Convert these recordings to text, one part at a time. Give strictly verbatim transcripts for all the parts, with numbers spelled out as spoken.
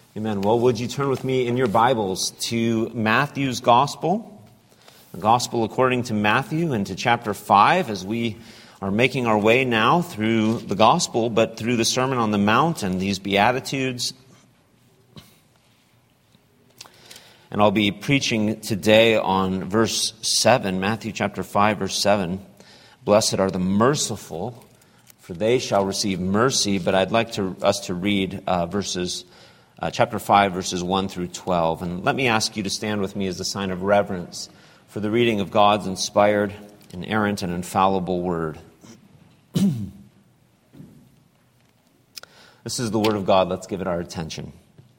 Amen. Well, would you turn with me in your Bibles to Matthew's Gospel, the Gospel according to Matthew, and to chapter five, as we are making our way now through the Gospel, but through the Sermon on the Mount and these Beatitudes. And I'll be preaching today on verse seven, Matthew chapter five, verse seven. Blessed are the merciful, for they shall receive mercy. But I'd like to, us to read uh, verses Uh, chapter five, verses one through twelve. And let me ask you to stand with me as a sign of reverence for the reading of God's inspired, inerrant, and infallible word. This is the word of God. Let's give it our attention.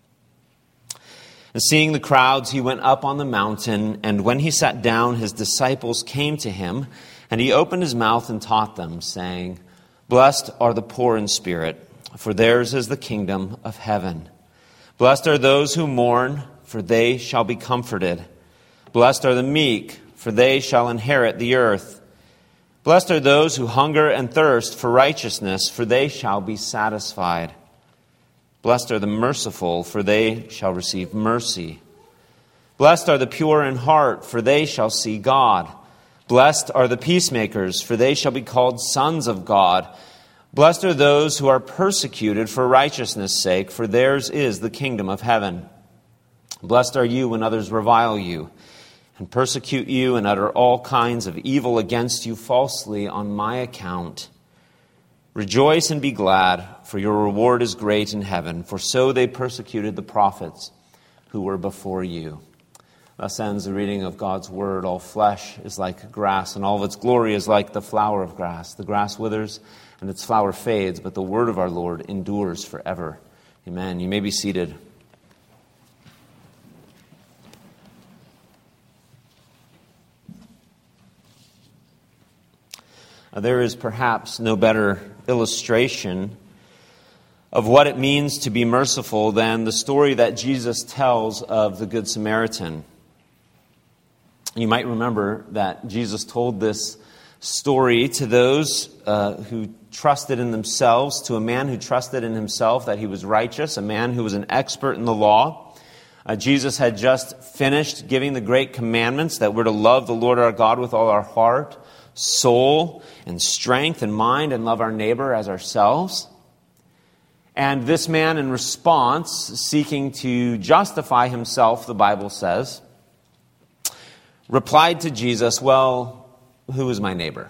And seeing the crowds, he went up on the mountain, and when he sat down, his disciples came to him, and he opened his mouth and taught them, saying, Blessed are the poor in spirit, for theirs is the kingdom of heaven. Blessed are those who mourn, for they shall be comforted. Blessed are the meek, for they shall inherit the earth. Blessed are those who hunger and thirst for righteousness, for they shall be satisfied. Blessed are the merciful, for they shall receive mercy. Blessed are the pure in heart, for they shall see God. Blessed are the peacemakers, for they shall be called sons of God. Blessed are those who are persecuted for righteousness' sake, for theirs is the kingdom of heaven. Blessed are you when others revile you, and persecute you, and utter all kinds of evil against you falsely on my account. Rejoice and be glad, for your reward is great in heaven, for so they persecuted the prophets who were before you. Thus ends the reading of God's word. All flesh is like grass, and all of its glory is like the flower of grass. The grass withers, and its flower fades, but the word of our Lord endures forever. Amen. You may be seated. Uh, there is perhaps no better illustration of what it means to be merciful than the story that Jesus tells of the Good Samaritan. You might remember that Jesus told this story to those uh, who trusted in themselves, to a man who trusted in himself that he was righteous, a man who was an expert in the law. Uh, Jesus had just finished giving the great commandments that we're to love the Lord our God with all our heart, soul, and strength and mind, and love our neighbor as ourselves. And this man, in response, seeking to justify himself, the Bible says, replied to Jesus, well, who is my neighbor?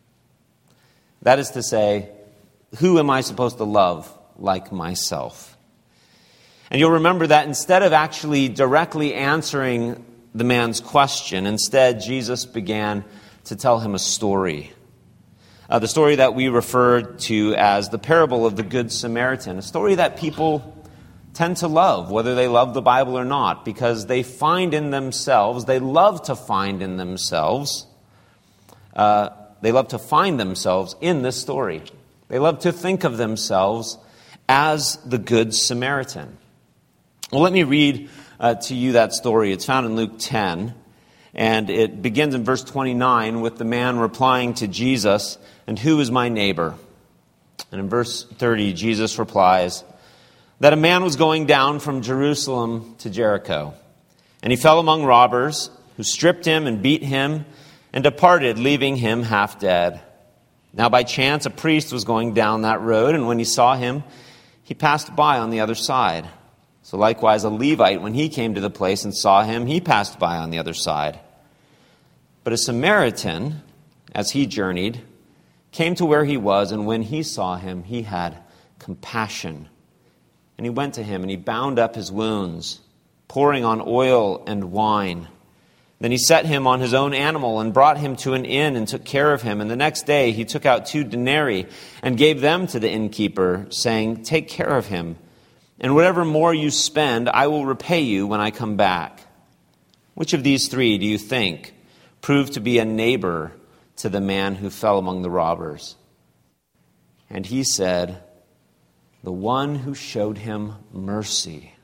That is to say, who am I supposed to love like myself? And you'll remember that instead of actually directly answering the man's question, instead Jesus began to tell him a story. Uh, the story that we refer to as the parable of the Good Samaritan, a story that people tend to love, whether they love the Bible or not, because they find in themselves, they love to find in themselves, uh, they love to find themselves in this story. They love to think of themselves as the Good Samaritan. Well, let me read uh, to you that story. It's found in Luke ten, and it begins in verse twenty-nine with the man replying to Jesus, "And who is my neighbor?" And in verse thirty, Jesus replies, that a man was going down from Jerusalem to Jericho, and he fell among robbers, who stripped him and beat him and departed, leaving him half dead. Now by chance a priest was going down that road, and when he saw him, he passed by on the other side. So likewise a Levite, when he came to the place and saw him, he passed by on the other side. But a Samaritan, as he journeyed, came to where he was, and when he saw him, he had compassion. And he went to him, and he bound up his wounds, pouring on oil and wine. Then he set him on his own animal and brought him to an inn and took care of him. And the next day he took out two denarii and gave them to the innkeeper, saying, Take care of him, and whatever more you spend, I will repay you when I come back. Which of these three do you think proved to be a neighbor to the man who fell among the robbers? And he said, The one who showed him mercy.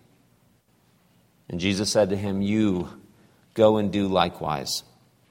And Jesus said to him, You go and do likewise.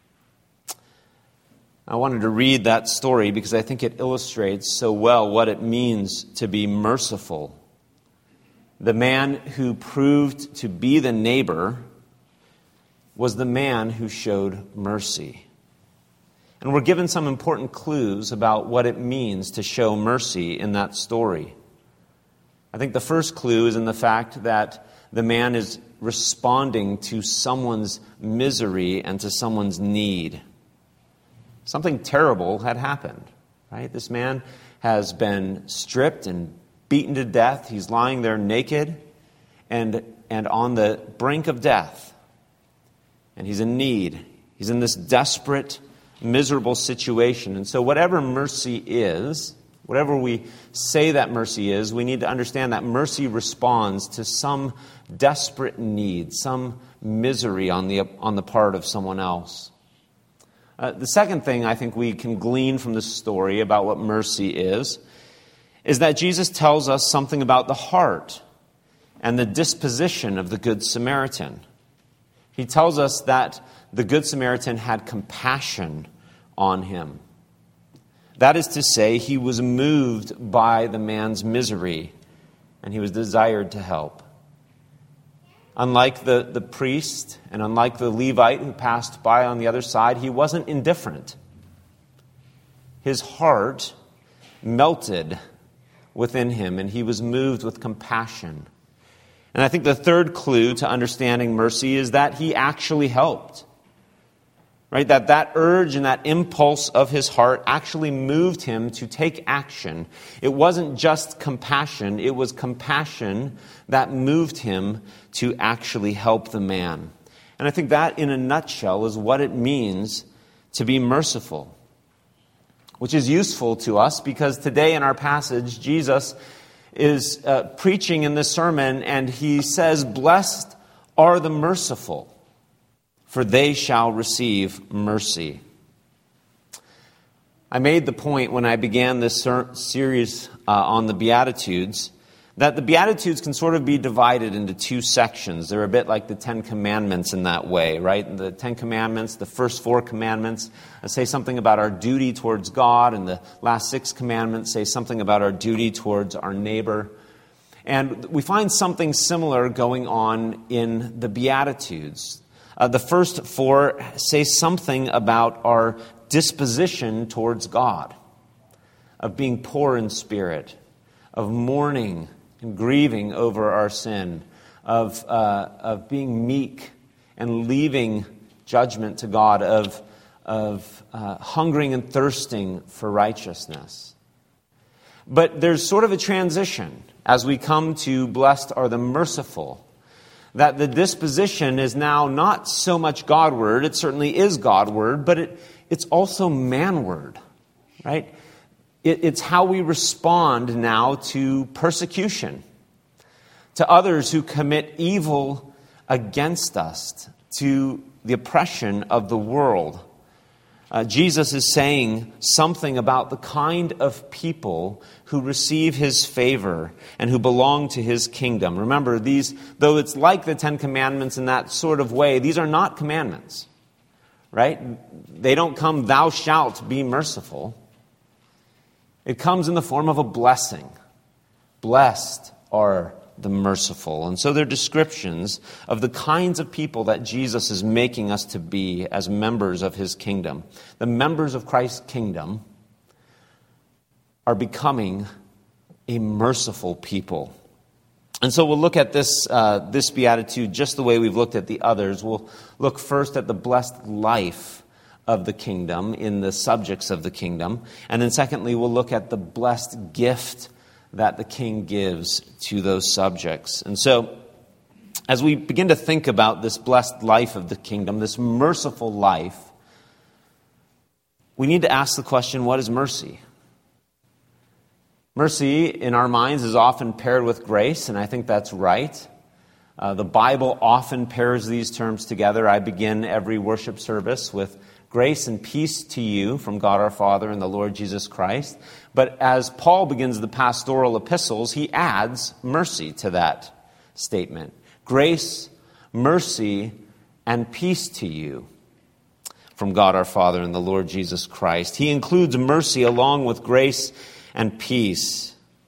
I wanted to read that story because I think it illustrates so well what it means to be merciful. the man who proved to be the neighbor was the man who showed mercy. And we're given some important clues about what it means to show mercy in that story. I think the first clue is in the fact that the man is responding to someone's misery and to someone's need. Something terrible had happened, right? This man has been stripped and beaten to death. He's lying there naked and, and on the brink of death. And he's in need. He's in this desperate, miserable situation. And so whatever mercy is, whatever we say that mercy is, we need to understand that mercy responds to some desperate need, some misery on the, on the part of someone else. Uh, the second thing I think we can glean from this story about what mercy is, is that Jesus tells us something about the heart and the disposition of the Good Samaritan. He tells us that the Good Samaritan had compassion on him. That is to say, he was moved by the man's misery, and he was desired to help. Unlike the, the priest and unlike the Levite who passed by on the other side, he wasn't indifferent. His heart melted within him, and he was moved with compassion. And I think the third clue to understanding mercy is that he actually helped. Right? That that urge and that impulse of his heart actually moved him to take action. It wasn't just compassion, it was compassion that moved him to actually help the man. And I think that, in a nutshell, is what it means to be merciful. Which is useful to us because today in our passage, Jesus is uh, preaching in this sermon and he says, "Blessed are the merciful, for they shall receive mercy." I made the point when I began this ser- series uh, on the Beatitudes that the Beatitudes can sort of be divided into two sections. They're a bit like the Ten Commandments in that way, right? The Ten Commandments, the first four commandments, say something about our duty towards God, and the last six commandments say something about our duty towards our neighbor. And we find something similar going on in the Beatitudes. Uh, the first four say something about our disposition towards God, of being poor in spirit, of mourning and grieving over our sin, of uh, of being meek and leaving judgment to God, of of uh, hungering and thirsting for righteousness. But there's sort of a transition as we come to blessed are the merciful, that the disposition is now not so much Godward. It certainly is Godward, but it, it's also manward, right? It, it's how we respond now to persecution, to others who commit evil against us, to the oppression of the world. Uh, Jesus is saying something about the kind of people who receive his favor and who belong to his kingdom. Remember, these, though it's like the Ten Commandments in that sort of way, these are not commandments, right? They don't come, "Thou shalt be merciful." It comes in the form of a blessing. Blessed are the merciful. And so they're descriptions of the kinds of people that Jesus is making us to be as members of his kingdom. The members of Christ's kingdom are becoming a merciful people. And so we'll look at this, uh, this beatitude just the way we've looked at the others. We'll look first at the blessed life of the kingdom in the subjects of the kingdom. And then secondly, we'll look at the blessed gift that the king gives to those subjects. And so, as we begin to think about this blessed life of the kingdom, this merciful life, we need to ask the question, what is mercy? Mercy, in our minds, is often paired with grace, and I think that's right. Uh, the Bible often pairs these terms together. I begin every worship service with grace and peace to you from God our Father and the Lord Jesus Christ. But as Paul begins the pastoral epistles, he adds mercy to that statement. Grace, mercy, and peace to you from God our Father and the Lord Jesus Christ. He includes mercy along with grace and peace.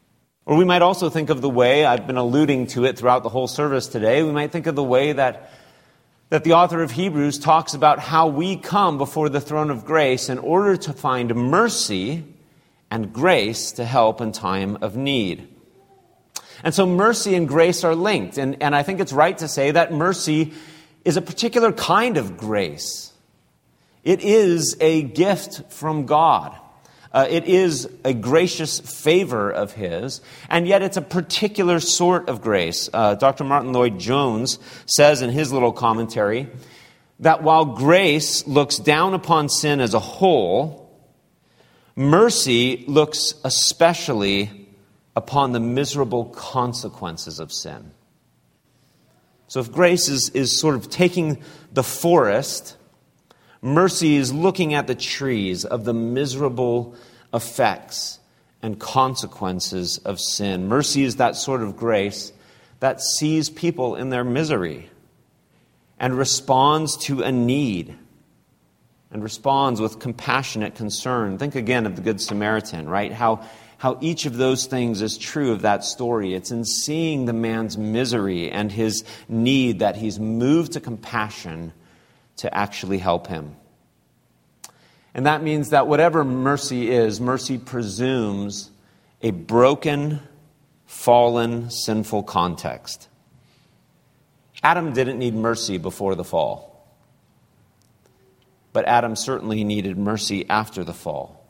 Or we might also think of the way, I've been alluding to it throughout the whole service today, we might think of the way that, that the author of Hebrews talks about how we come before the throne of grace in order to find mercy and grace to help in time of need. And so mercy and grace are linked, and, and I think it's right to say that mercy is a particular kind of grace. It is a gift from God. Uh, it is a gracious favor of His, and yet it's a particular sort of grace. Uh, Doctor Martin Lloyd-Jones says in his little commentary that while grace looks down upon sin as a whole, mercy looks especially upon the miserable consequences of sin. So if grace is, is sort of taking the forest, mercy is looking at the trees of the miserable effects and consequences of sin. Mercy is that sort of grace that sees people in their misery and responds to a need and responds with compassionate concern. Think again of the Good Samaritan, right? How, how each of those things is true of that story. It's in seeing the man's misery and his need that he's moved to compassion to actually help him. And that means that whatever mercy is, mercy presumes a broken, fallen, sinful context. Adam didn't need mercy before the fall. But Adam certainly needed mercy after the fall.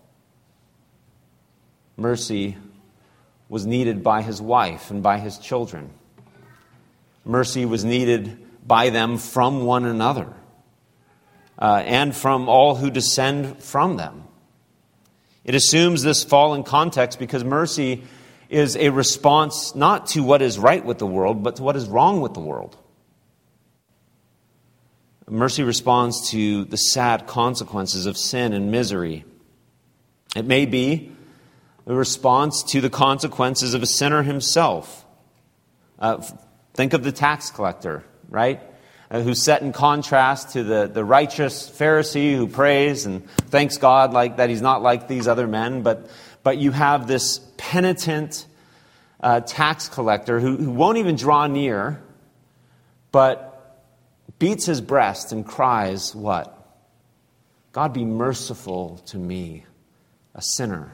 Mercy was needed by his wife and by his children. Mercy was needed by them from one another. Uh, and from all who descend from them. It assumes this fallen context because mercy is a response not to what is right with the world, but to what is wrong with the world. Mercy responds to the sad consequences of sin and misery. It may be a response to the consequences of a sinner himself. Uh, think of the tax collector, right? Uh, who's set in contrast to the, the righteous Pharisee who prays and thanks God like that he's not like these other men. But, but you have this penitent uh, tax collector who, who won't even draw near, but beats his breast and cries, what? God, be merciful to me, a sinner.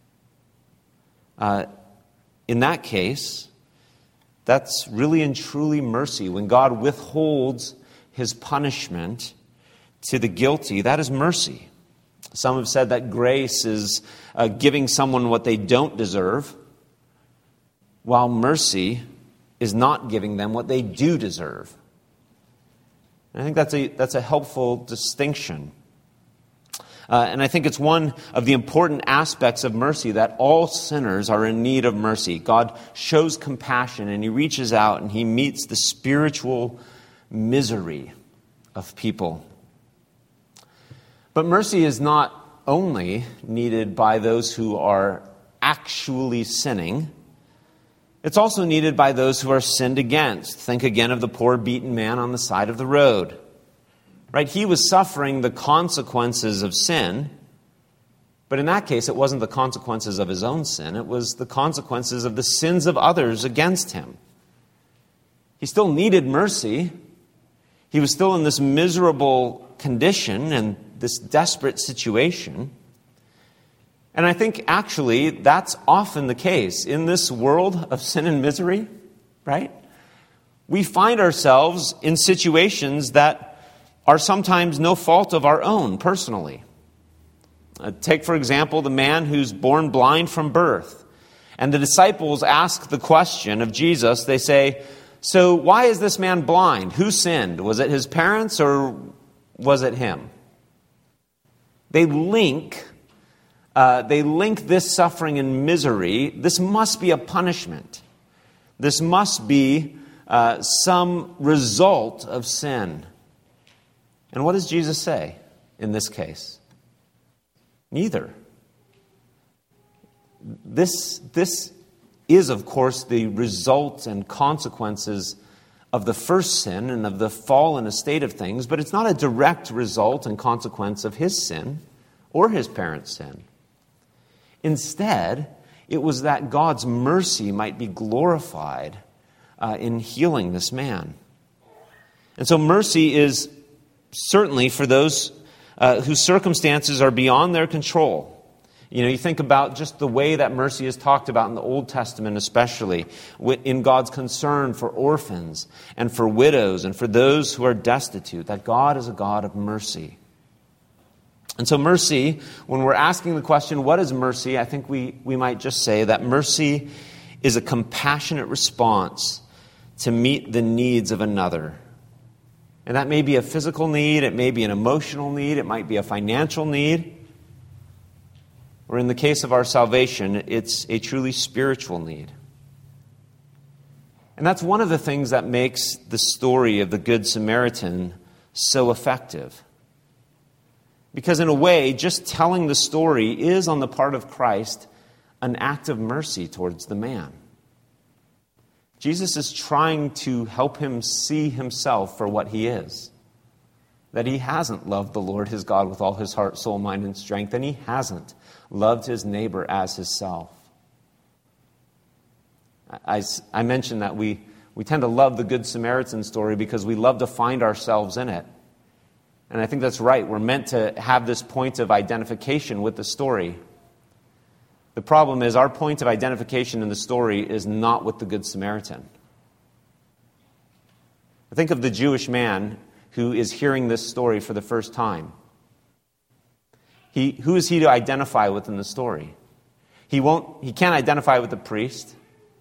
Uh, in that case, that's really and truly mercy. When God withholds His punishment to the guilty, that is mercy. Some have said that grace is uh, giving someone what they don't deserve, while mercy is not giving them what they do deserve. And I think that's a, that's a helpful distinction. Uh, and I think it's one of the important aspects of mercy that all sinners are in need of mercy. God shows compassion and He reaches out and He meets the spiritual misery of people. But mercy is not only needed by those who are actually sinning. It's also needed by those who are sinned against. Think again of the poor beaten man on the side of the road. Right? He was suffering the consequences of sin, but in that case, it wasn't the consequences of his own sin. It was the consequences of the sins of others against him. He still needed mercy. He was still in this miserable condition and this desperate situation. And I think actually that's often the case in this world of sin and misery, right? We find ourselves in situations that are sometimes no fault of our own personally. Uh, take, for example, the man who's born blind from birth. And the disciples ask the question of Jesus. They say, so why is this man blind? Who sinned? Was it his parents or was it him? They link, uh, they link this suffering and misery. This must be a punishment. This must be uh, some result of sin. And what does Jesus say in this case? Neither. This, this is, of course, the result and consequences of the first sin and of the fallen estate of things, but it's not a direct result and consequence of his sin or his parents' sin. Instead, It was that God's mercy might be glorified uh, in healing this man. And so mercy is certainly for those uh, whose circumstances are beyond their control. You know, you think about just the way that mercy is talked about in the Old Testament, especially in God's concern for orphans and for widows and for those who are destitute, that God is a God of mercy. And so mercy, when we're asking the question, what is mercy? I think we, we might just say that mercy is a compassionate response to meet the needs of another. And that may be a physical need, it may be an emotional need, it might be a financial need. Or in the case of our salvation, it's a truly spiritual need. And that's one of the things that makes the story of the Good Samaritan so effective. Because in a way, just telling the story is, on the part of Christ, an act of mercy towards the man. Jesus is trying to help him see himself for what he is. That he hasn't loved the Lord his God with all his heart, soul, mind, and strength, and he hasn't loved his neighbor as himself. I, I mentioned that we, we tend to love the Good Samaritan story because we love to find ourselves in it. And I think that's right. We're meant to have this point of identification with the story. The problem is our point of identification in the story is not with the Good Samaritan. Think of the Jewish man who is hearing this story for the first time. He, who is he to identify with in the story? He won't. He can't identify with the priest.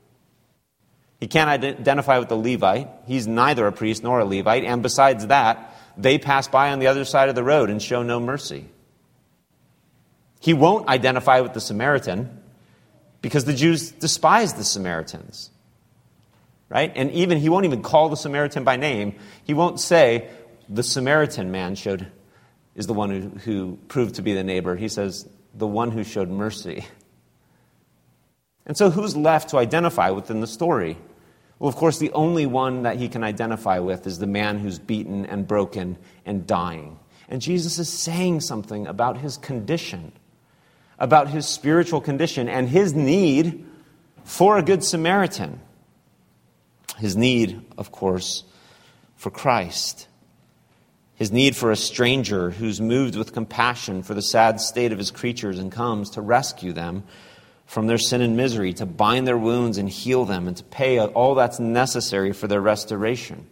He can't identify with the Levite. He's neither a priest nor a Levite. And besides that, they pass by on the other side of the road and show no mercy. He won't identify with the Samaritan because the Jews despise the Samaritans. Right? And even he won't even call the Samaritan by name. He won't say, the Samaritan man showed is the one who, who proved to be the neighbor. He says, the one who showed mercy. And so who's left to identify within the story? Well, of course, the only one that he can identify with is the man who's beaten and broken and dying. And Jesus is saying something about his condition, about his spiritual condition, and his need for a good Samaritan. His need, of course, for Christ. His need for a stranger who's moved with compassion for the sad state of his creatures and comes to rescue them from their sin and misery, to bind their wounds and heal them, and to pay all that's necessary for their restoration.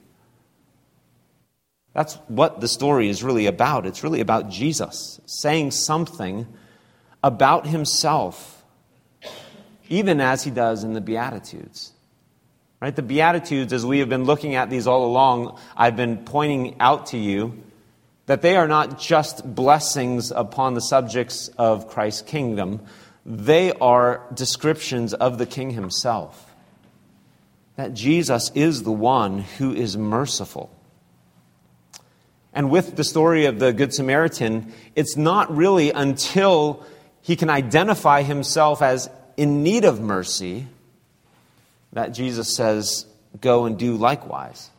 That's what the story is really about. It's really about Jesus saying something about himself, even as he does in the Beatitudes. Right? The Beatitudes, as we have been looking at these all along, I've been pointing out to you that they are not just blessings upon the subjects of Christ's kingdom. They are descriptions of the King himself. That Jesus is the one who is merciful. And with the story of the Good Samaritan, it's not really until he can identify himself as in need of mercy that Jesus says, go and do likewise.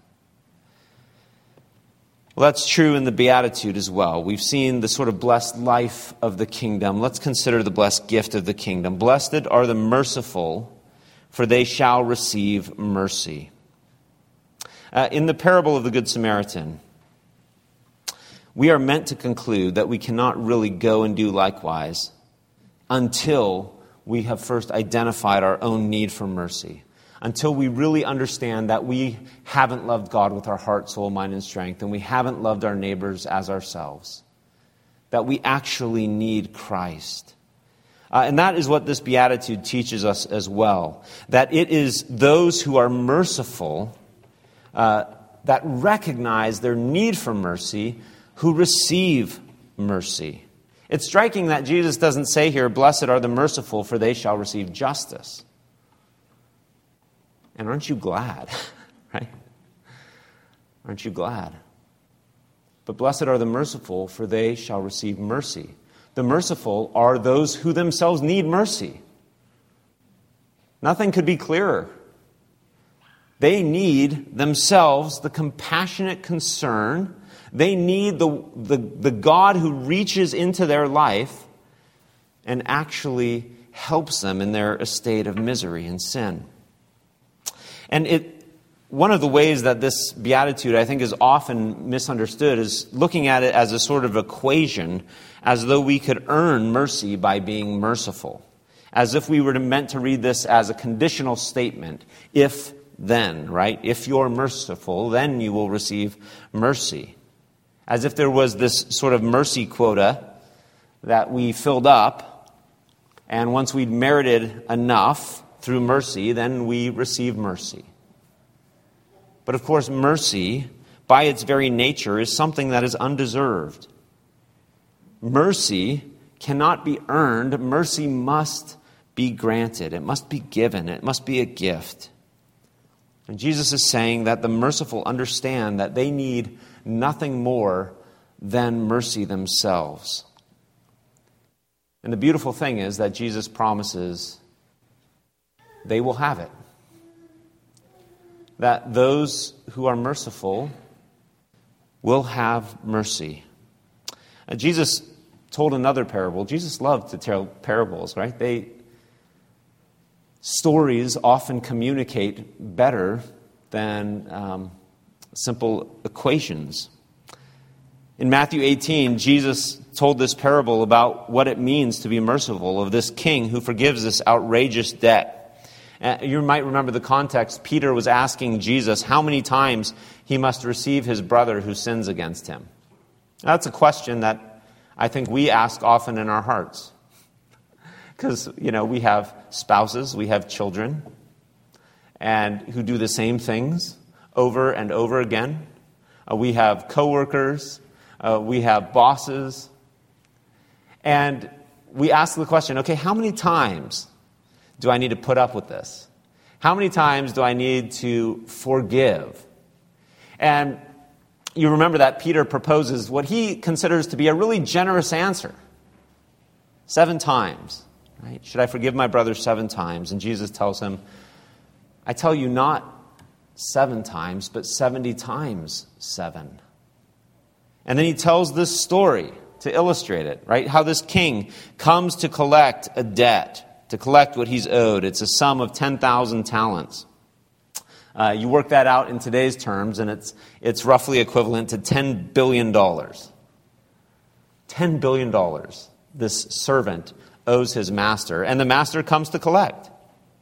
Well, that's true in the Beatitude as well. We've seen the sort of blessed life of the kingdom. Let's consider the blessed gift of the kingdom. Blessed are the merciful, for they shall receive mercy. Uh, in the parable of the Good Samaritan, we are meant to conclude that we cannot really go and do likewise until we have first identified our own need for mercy. Until we really understand that we haven't loved God with our heart, soul, mind, and strength, and we haven't loved our neighbors as ourselves. That we actually need Christ. Uh, and that is what this Beatitude teaches us as well. That it is those who are merciful, uh, that recognize their need for mercy, who receive mercy. It's striking that Jesus doesn't say here, blessed are the merciful, for they shall receive justice. And aren't you glad, right? Aren't you glad? But blessed are the merciful, for they shall receive mercy. The merciful are those who themselves need mercy. Nothing could be clearer. They need themselves the compassionate concern. They need the, the, the God who reaches into their life and actually helps them in their estate of misery and sin. And it, one of the ways that this beatitude, I think, is often misunderstood is looking at it as a sort of equation, as though we could earn mercy by being merciful. As if we were meant to read this as a conditional statement. If then, right? If you're merciful, then you will receive mercy. As if there was this sort of mercy quota that we filled up, and once we'd merited enough through mercy, then we receive mercy. But of course, mercy, by its very nature, is something that is undeserved. Mercy cannot be earned. Mercy must be granted. It must be given. It must be a gift. And Jesus is saying that the merciful understand that they need nothing more than mercy themselves. And the beautiful thing is that Jesus promises they will have it. That those who are merciful will have mercy. Uh, Jesus told another parable. Jesus loved to tell parables, right? They stories often communicate better than um, simple equations. In Matthew eighteen, Jesus told this parable about what it means to be merciful, of this king who forgives this outrageous debt. Uh, you might remember the context. Peter was asking Jesus how many times he must receive his brother who sins against him. That's a question that I think we ask often in our hearts. Because, you know, we have spouses, we have children, and who do the same things over and over again. Uh, we have coworkers, uh, we have bosses, and we ask the question, okay, how many times do I need to put up with this? How many times do I need to forgive? And you remember that Peter proposes what he considers to be a really generous answer. Seven times. Right? Should I forgive my brother seven times? And Jesus tells him, I tell you not seven times, but seventy times seven. And then he tells this story to illustrate it, right? How this king comes to collect a debt, to collect what he's owed. It's a sum of ten thousand talents. Uh, you work that out in today's terms, and it's it's roughly equivalent to ten billion dollars. ten billion dollars. This servant owes his master, and the master comes to collect.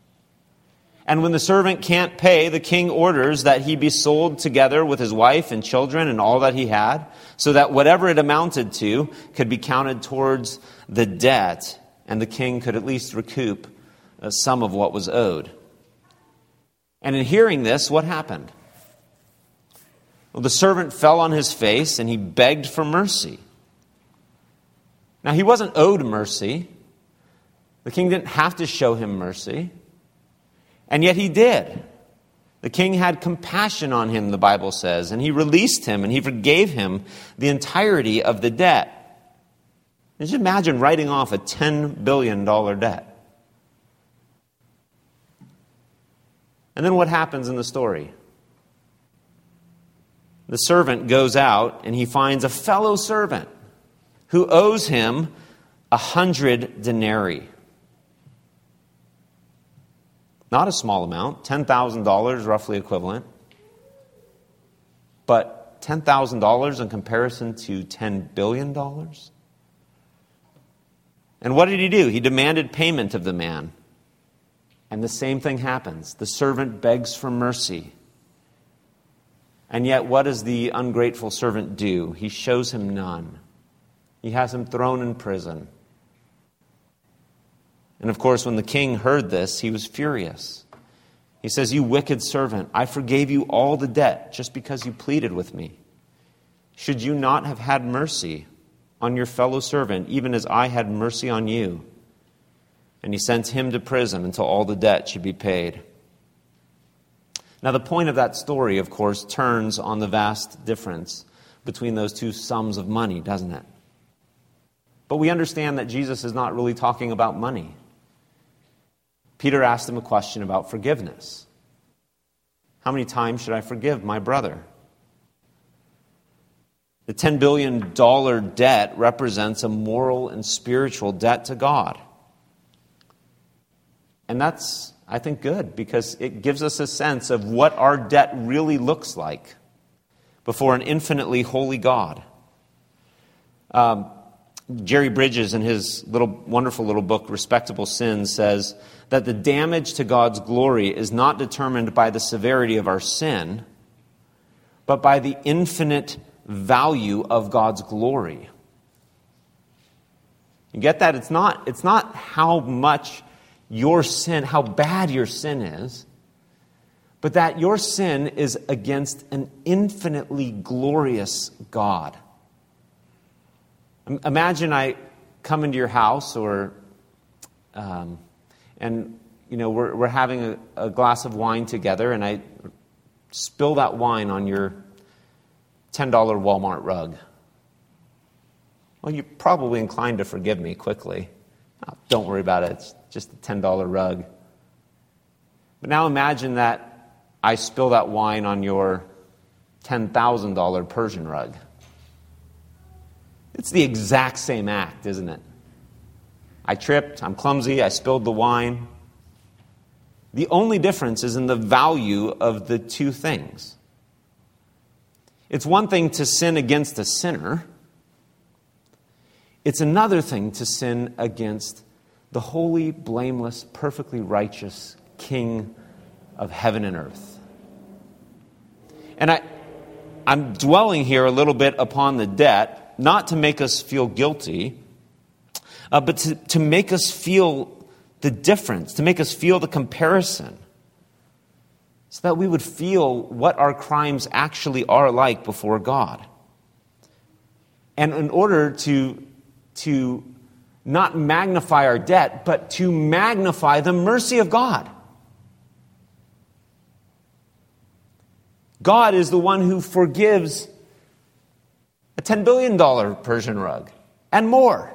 And when the servant can't pay, the king orders that he be sold together with his wife and children and all that he had, so that whatever it amounted to could be counted towards the debt, and the king could at least recoup uh, some of what was owed. And in hearing this, what happened? Well, the servant fell on his face and he begged for mercy. Now, he wasn't owed mercy. The king didn't have to show him mercy. And yet he did. The king had compassion on him, the Bible says, and he released him and he forgave him the entirety of the debt. Just imagine writing off a ten billion dollars debt. And then what happens in the story? The servant goes out and he finds a fellow servant who owes him a hundred denarii. Not a small amount, ten thousand dollars roughly equivalent. But ten thousand dollars in comparison to ten billion dollars? And what did he do? He demanded payment of the man. And the same thing happens. The servant begs for mercy. And yet what does the ungrateful servant do? He shows him none. He has him thrown in prison. And of course, when the king heard this, he was furious. He says, "You wicked servant, I forgave you all the debt just because you pleaded with me. Should you not have had mercy on your fellow servant, even as I had mercy on you?" And he sent him to prison until all the debt should be paid. Now, the point of that story, of course, turns on the vast difference between those two sums of money, doesn't it? But we understand that Jesus is not really talking about money. Peter asked him a question about forgiveness. How many times should I forgive my brother? The ten billion dollars debt represents a moral and spiritual debt to God. And that's, I think, good, because it gives us a sense of what our debt really looks like before an infinitely holy God. Um, Jerry Bridges, in his little wonderful little book, Respectable Sins, says that the damage to God's glory is not determined by the severity of our sin, but by the infinite value of God's glory. You get that? It's not, it's not how much your sin, how bad your sin is, but that your sin is against an infinitely glorious God. Imagine I come into your house, or, um, and you know, we're we're having a, a glass of wine together, and I spill that wine on your ten dollar Walmart rug. Well, you're probably inclined to forgive me quickly. Oh, don't worry about it. It's just a ten dollar rug. But now imagine that I spill that wine on your ten thousand dollar Persian rug. It's the exact same act, isn't it? I tripped, I'm clumsy, I spilled the wine. The only difference is in the value of the two things. It's one thing to sin against a sinner. It's another thing to sin against the holy, blameless, perfectly righteous King of heaven and earth. And I, I'm dwelling here a little bit upon the debt, not to make us feel guilty, uh, but to, to make us feel the difference, to make us feel the comparison, so that we would feel what our crimes actually are like before God. And in order to, to not magnify our debt, but to magnify the mercy of God. God is the one who forgives a ten billion dollar Persian rug and more.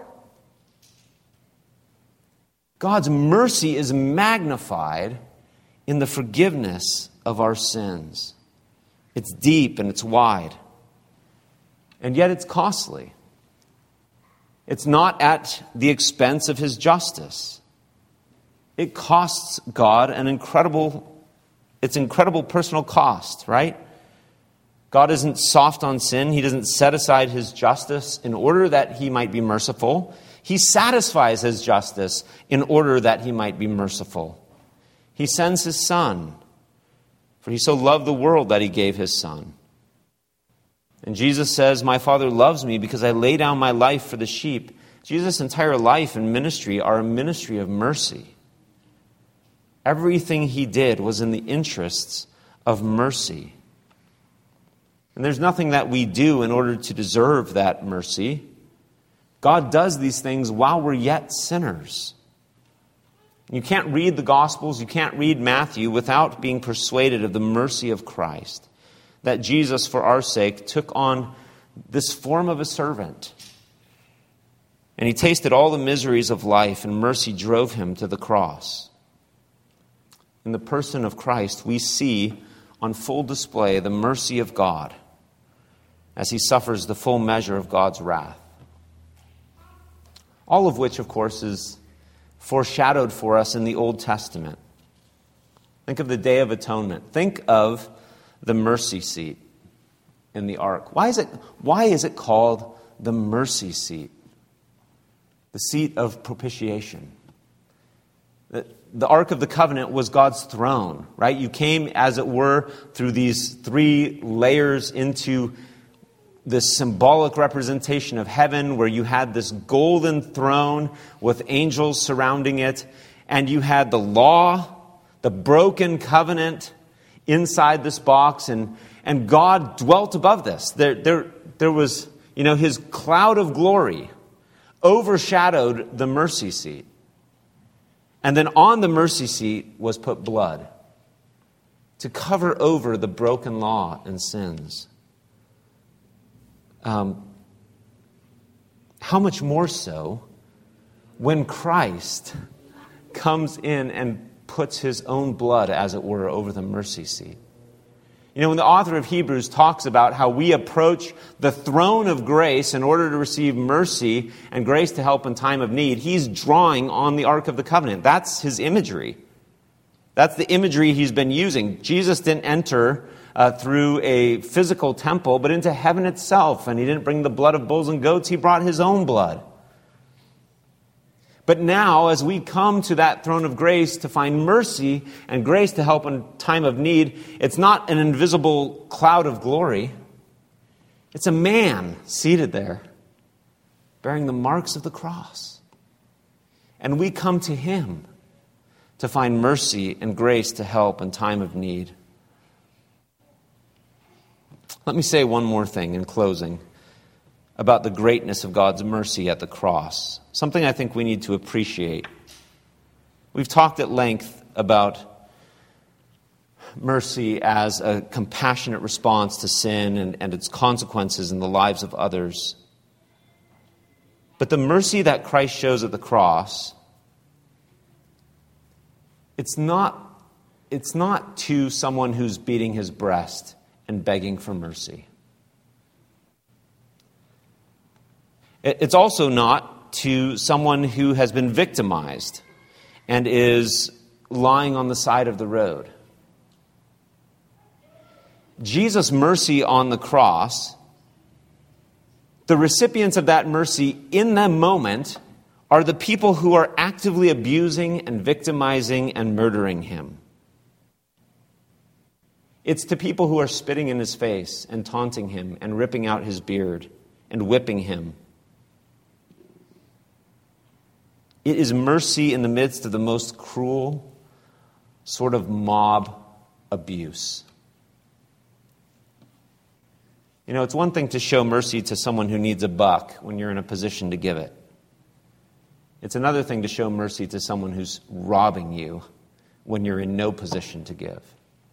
God's mercy is magnified in the forgiveness of our sins. It's deep and it's wide. And yet it's costly. It's not at the expense of his justice. It costs God an incredible, it's incredible personal cost, right? God isn't soft on sin. He doesn't set aside his justice in order that he might be merciful. He satisfies his justice in order that he might be merciful. He sends his Son, for he so loved the world that he gave his Son. And Jesus says, my Father loves me because I lay down my life for the sheep. Jesus' entire life and ministry are a ministry of mercy. Everything he did was in the interests of mercy. And there's nothing that we do in order to deserve that mercy. God does these things while we're yet sinners. You can't read the Gospels, you can't read Matthew without being persuaded of the mercy of Christ. That Jesus, for our sake, took on this form of a servant. And he tasted all the miseries of life, and mercy drove him to the cross. In the person of Christ, we see on full display the mercy of God as he suffers the full measure of God's wrath. All of which, of course, is foreshadowed for us in the Old Testament. Think of the Day of Atonement. Think of the mercy seat in the ark. Why is it, why is it called the mercy seat? The seat of propitiation. The, the Ark of the Covenant was God's throne, right? You came, as it were, through these three layers into this symbolic representation of heaven, where you had this golden throne with angels surrounding it, and you had the law, the broken covenant inside this box, and, and God dwelt above this. There, there, there was, you know, his cloud of glory overshadowed the mercy seat. And then on the mercy seat was put blood to cover over the broken law and sins. Um, how much more so when Christ comes in and puts his own blood, as it were, over the mercy seat. You know, when the author of Hebrews talks about how we approach the throne of grace in order to receive mercy and grace to help in time of need, he's drawing on the Ark of the Covenant. That's his imagery. That's the imagery he's been using. Jesus didn't enter uh, through a physical temple, but into heaven itself. And he didn't bring the blood of bulls and goats. He brought his own blood. But now, as we come to that throne of grace to find mercy and grace to help in time of need, it's not an invisible cloud of glory. It's a man seated there, bearing the marks of the cross. And we come to him to find mercy and grace to help in time of need. Let me say one more thing in closing about the greatness of God's mercy at the cross. Something I think we need to appreciate. We've talked at length about mercy as a compassionate response to sin and, and its consequences in the lives of others. But the mercy that Christ shows at the cross, it's not, it's not to someone who's beating his breast and begging for mercy. It's also not to someone who has been victimized and is lying on the side of the road. Jesus' mercy on the cross, the recipients of that mercy in that moment are the people who are actively abusing and victimizing and murdering him. It's to people who are spitting in his face and taunting him and ripping out his beard and whipping him. It is mercy in the midst of the most cruel sort of mob abuse. You know, it's one thing to show mercy to someone who needs a buck when you're in a position to give it. It's another thing to show mercy to someone who's robbing you when you're in no position to give.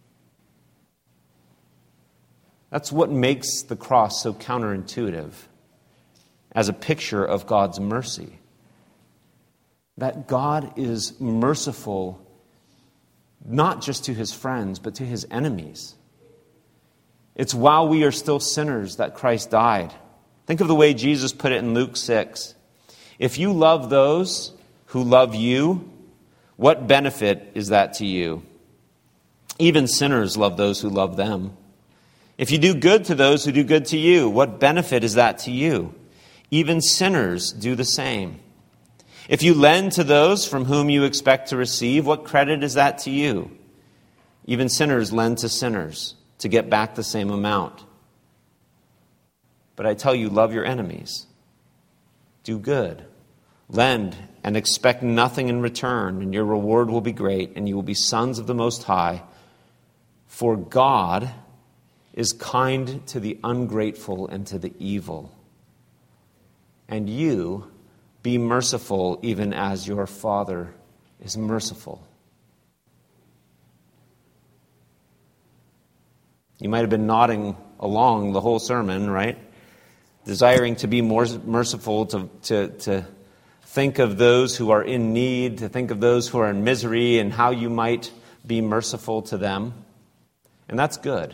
That's what makes the cross so counterintuitive as a picture of God's mercy. That God is merciful not just to his friends, but to his enemies. It's while we are still sinners that Christ died. Think of the way Jesus put it in Luke six. If you love those who love you, what benefit is that to you? Even sinners love those who love them. If you do good to those who do good to you, what benefit is that to you? Even sinners do the same. If you lend to those from whom you expect to receive, what credit is that to you? Even sinners lend to sinners to get back the same amount. But I tell you, love your enemies. Do good. Lend and expect nothing in return, and your reward will be great, and you will be sons of the Most High. For God is kind to the ungrateful and to the evil. And you be merciful even as your Father is merciful. You might have been nodding along the whole sermon, right? Desiring to be more merciful, to, to, to think of those who are in need, to think of those who are in misery and how you might be merciful to them. And that's good.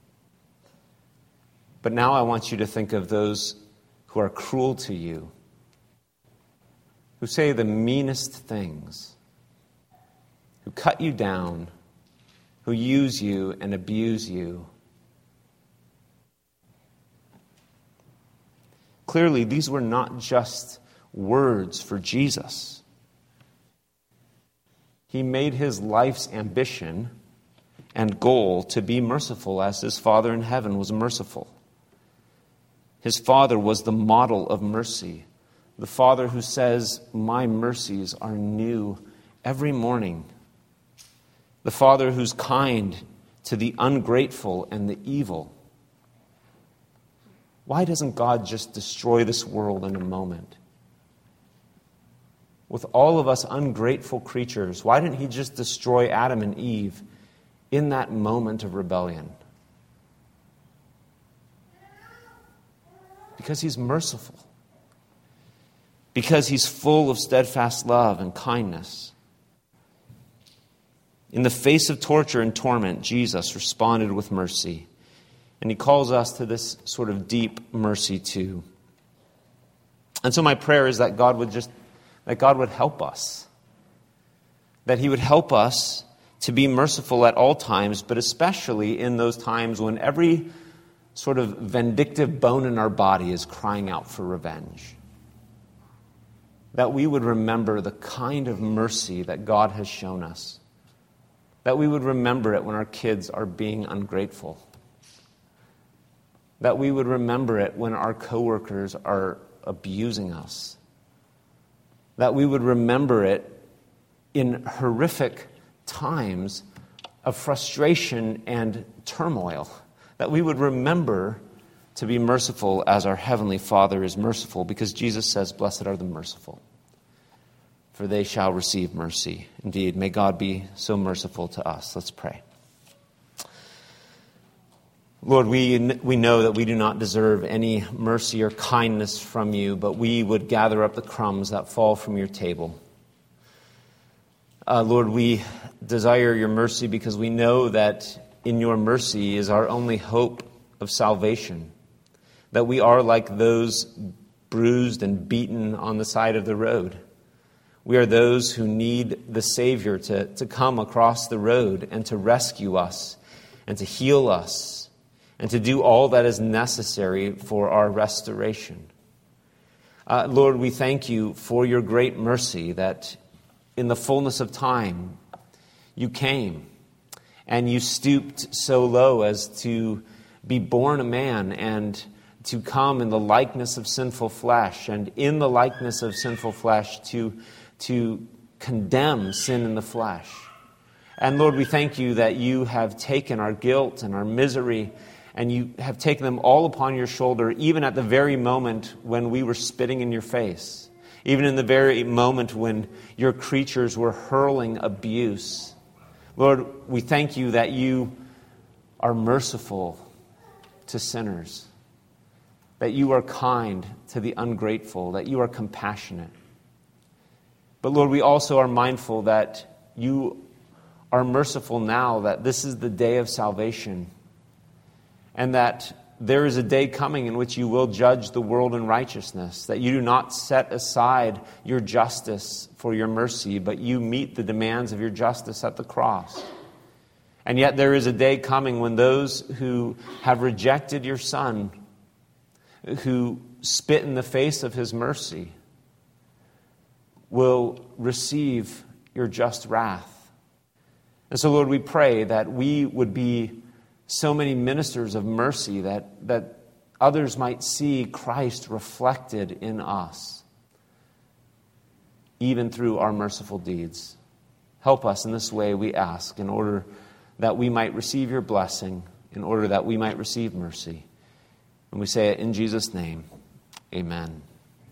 But now I want you to think of those who are cruel to you, who say the meanest things, who cut you down, who use you and abuse you. Clearly, these were not just words for Jesus. He made his life's ambition and goal to be merciful as his Father in heaven was merciful. His Father was the model of mercy. The Father who says, "My mercies are new every morning." The Father who's kind to the ungrateful and the evil. Why doesn't God just destroy this world in a moment? With all of us ungrateful creatures, why didn't he just destroy Adam and Eve in that moment of rebellion? Because he's merciful. Because he's full of steadfast love and kindness. In the face of torture and torment, Jesus responded with mercy. And he calls us to this sort of deep mercy too. And so my prayer is that God would just, that God would help us. That he would help us to be merciful at all times, but especially in those times when every sort of vindictive bone in our body is crying out for revenge. That we would remember the kind of mercy that God has shown us. That we would remember it when our kids are being ungrateful. That we would remember it when our coworkers are abusing us. That we would remember it in horrific times of frustration and turmoil. That we would remember to be merciful as our Heavenly Father is merciful, because Jesus says, "Blessed are the merciful, for they shall receive mercy." Indeed, may God be so merciful to us. Let's pray. Lord, we, we know that we do not deserve any mercy or kindness from you, but we would gather up the crumbs that fall from your table. Uh, Lord, we desire your mercy because we know that in your mercy is our only hope of salvation. That we are like those bruised and beaten on the side of the road. We are those who need the Savior to, to come across the road and to rescue us and to heal us and to do all that is necessary for our restoration. Uh, Lord, we thank you for your great mercy that in the fullness of time you came and you stooped so low as to be born a man and to come in the likeness of sinful flesh, and in the likeness of sinful flesh to, to condemn sin in the flesh. And Lord, we thank you that you have taken our guilt and our misery, and you have taken them all upon your shoulder, even at the very moment when we were spitting in your face, even in the very moment when your creatures were hurling abuse. Lord, we thank you that you are merciful to sinners, that you are kind to the ungrateful, that you are compassionate. But Lord, we also are mindful that you are merciful now, that this is the day of salvation, and that there is a day coming in which you will judge the world in righteousness, that you do not set aside your justice for your mercy, but you meet the demands of your justice at the cross. And yet there is a day coming when those who have rejected your Son, who spit in the face of his mercy, will receive your just wrath. And so, Lord, we pray that we would be so many ministers of mercy that, that others might see Christ reflected in us, even through our merciful deeds. Help us in this way, we ask, in order that we might receive your blessing, in order that we might receive mercy. And we say it in Jesus' name. Amen.